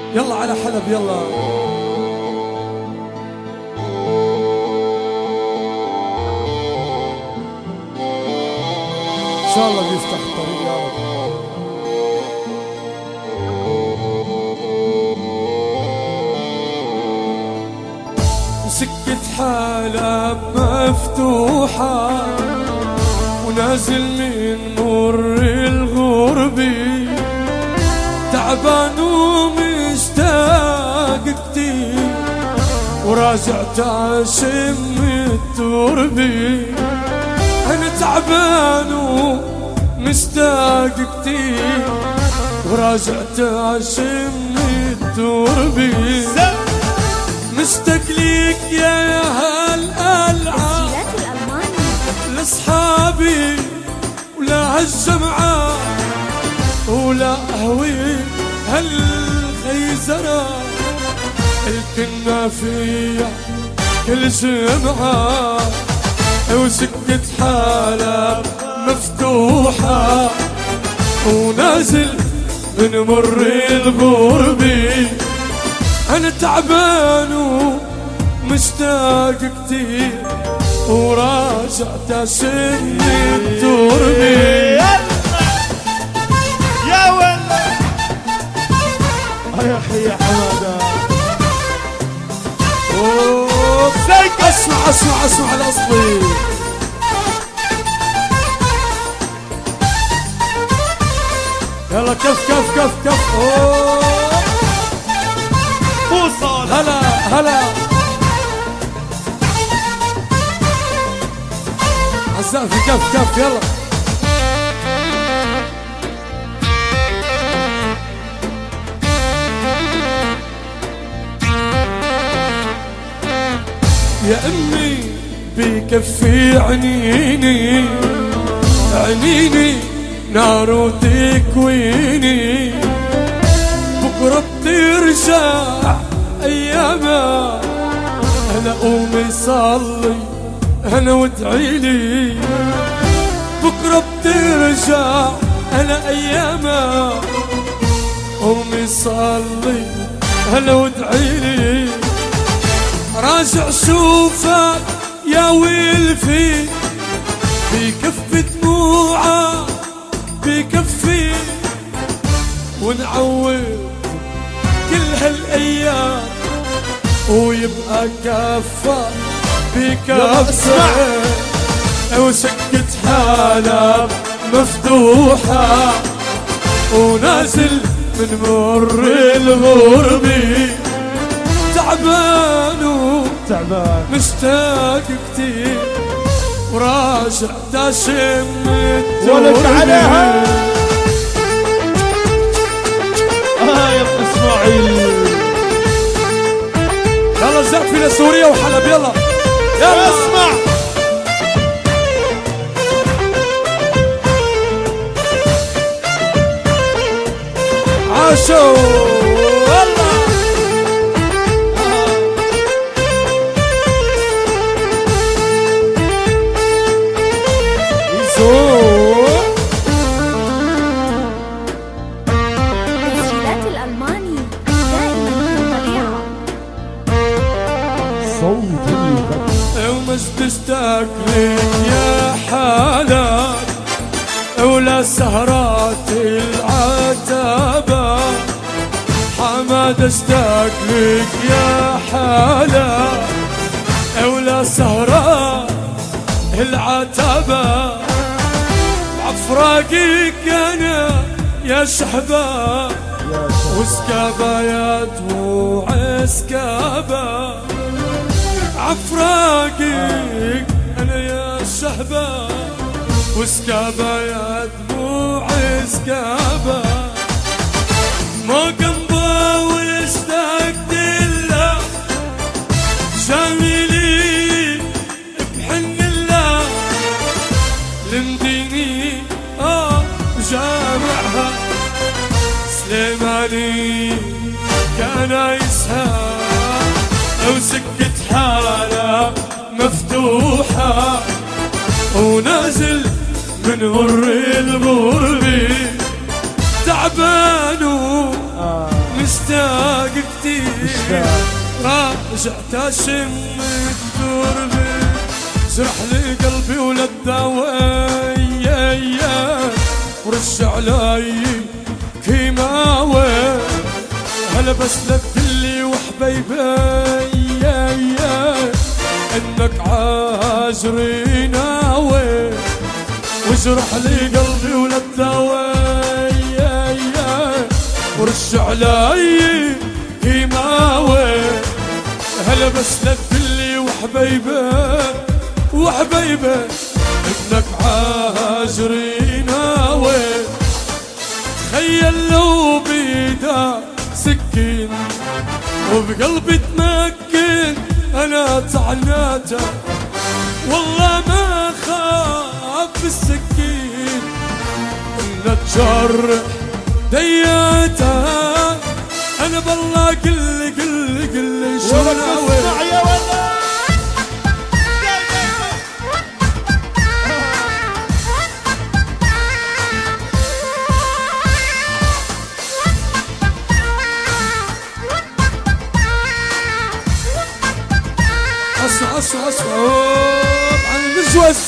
يلا على حلب يلا. إن شاء الله بيفتح الطريق يا رب. سكة حلب مفتوحة ونازل من مر الغربي، تعبان ومشتاق كتير وراجع تعشم التربي. أنا تعبان ومشتاق كتير وراجع تعشم التربي. مشتاق ليك يا هالألعاب لأصحابي ولا هالجمعة ولا أهوي هالخيزرة الكنا فيها كل جمعة. وسكة حلب مفتوحة ونازل من مر الغربي. أنا تعبان ومشتاق كتير وراجع تشم التربي. يا ولا يا أخي يا حمادة. اسمع الأصلي. يلا كف كف كف كف. وصل. هلا عزاء في كف كف يلا. يا أمي بكفي عنيني عنيني نار وتكويني. بكرة بترجع أيامها أنا قومي صلي أنا وادعيلي. بكرة بترجع أنا أيامها قومي صلي أنا وادعيلي. راجع شوفك يا ويلفي بكف دموعه بكفي ونعوض كل هالايام ويبقى كفة بكفة. وسكة حلب مفتوحة ونازل من مر الغربي. تعبان مشتاق كتير وراجع تشم ولك عليها. يا اسماعيل يلا زقفي لسوريا وحلب يلا يلا اسمع. عاشو والله. تسجيلات الألماني دائما طبيعة. صوت البكر. ومش تشتاق لك يا حالك ولا سهرات العتبة. حماد اشتاق لك يا حالك ولا سهرات العتبة. عفراقك انا يا شحبة وسكابة يا دموع سكابة. عفراقك انا يا شحبة وسكابة يا دموع سكابة. ما قنبة واشتقت له جميلي بحن الله لمديني جامعها سليماني كان يسهر. وسكة حالة مفتوحة ونازل من مر الغربي. تعبان ومشتاق حاجتي راجعت اشم التربة سرح لي قلبي وللدوايا ورش علي كيماوي هلا بس للدلي وحبيبي انك عاجري ناوي وجرح لي قلبي وللدوايا ورش علي كيماوي هلا بس للدلي وحبيبه انك عاجري ناوي تخيل لو بيدا سكين وبقلبي تمكن انا طعناته والله ما خاف السكين ان تجرح دياتها انا بالله قل شو ناوي يا ولد اسمع عن المزوز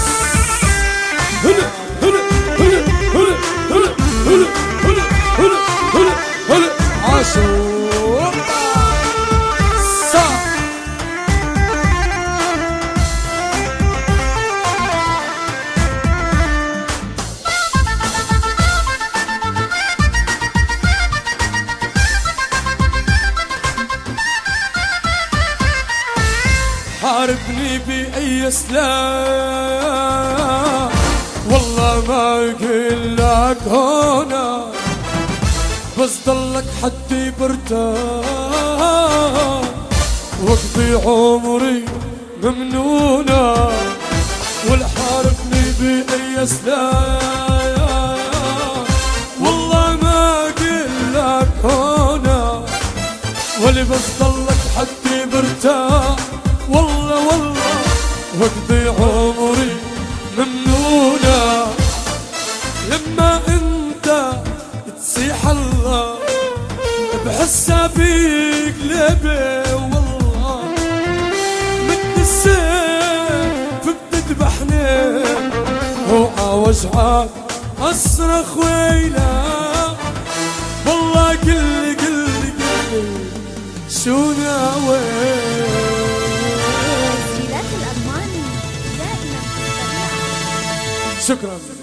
هلا هلا هلا هلا هلا هلا هلا هلا هلا هلا عاشور صح حاربني بأي سلاح والله ما أقلك هنا بس ضلك حدي برتاح واقضي عمري ممنونة والحاربني بأي سلاح والله ما أقلك هنا ولي بس ضلك حدي برتاح والله واقضي عمري ممنونة لما انت تصيح الله بحسها فيك لبي والله من السيف بتذبحني وعوجعك اصرخ ويلا والله قلي شو ناوي تسجيلات الألماني دائما في الطبيعة. شكرا.